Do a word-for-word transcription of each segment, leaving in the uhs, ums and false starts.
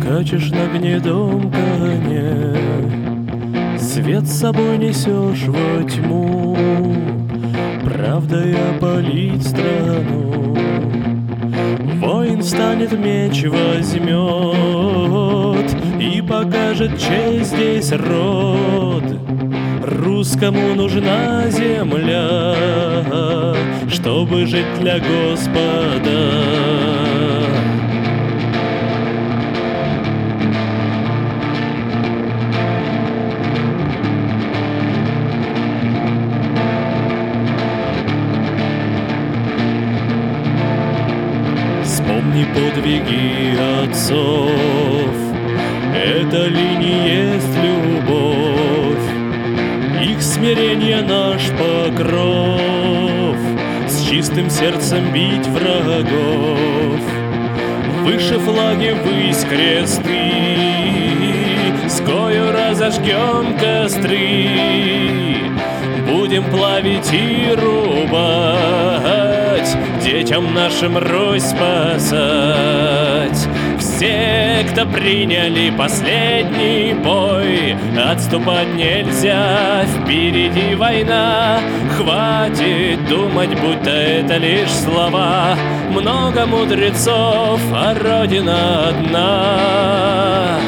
Скачешь на гнедом коне, свет с собой несешь во тьму, правдой опалить страну. Воин встанет, меч возьмет и покажет, чей здесь род. Русскому нужна земля, чтобы жить для Господа. Вспомни подвиги отцов, это ли не есть любовь? Их смирение наш покров, с чистым сердцем бить врагов. Выше флаги ввысь кресты, с кою разожгем костры. Будем плавить и рубать, детям нашим Русь спасать. Все, кто приняли последний бой, отступать нельзя, впереди война. Хватит думать, будто это лишь слова. Много мудрецов, а Родина одна.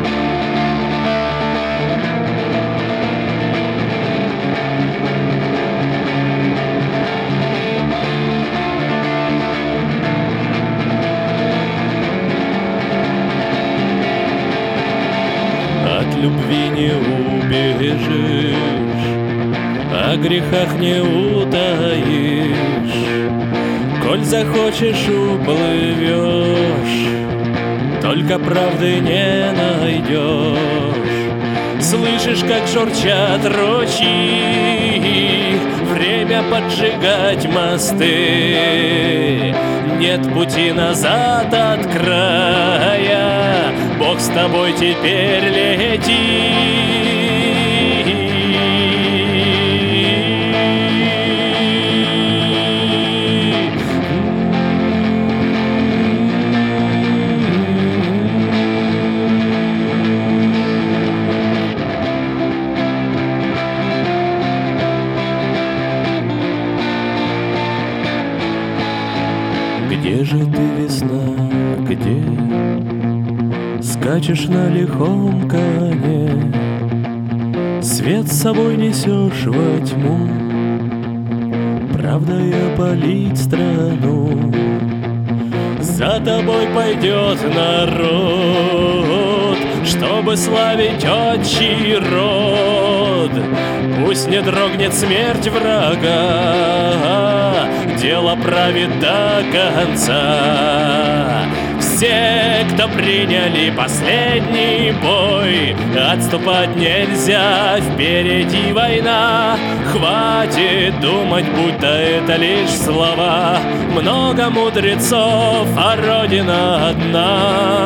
От любви не убежишь, о грехах не утаишь. Коль захочешь, уплывешь, только правды не найдешь. Слышишь, как журчат ручьи, время поджигать мосты. Нет пути назад от края, Бог с тобой теперь лети. Где же ты, весна, где? Скачешь на лихом коне, свет с собой несешь во тьму, правдой опалить страну. За тобой пойдет народ, чтобы славить отчий род. Пусть не дрогнет смерть врага, дело правит до конца. Все, кто приняли последний бой, отступать нельзя, впереди война. Хватит думать, будто это лишь слова. Много мудрецов, а Родина одна.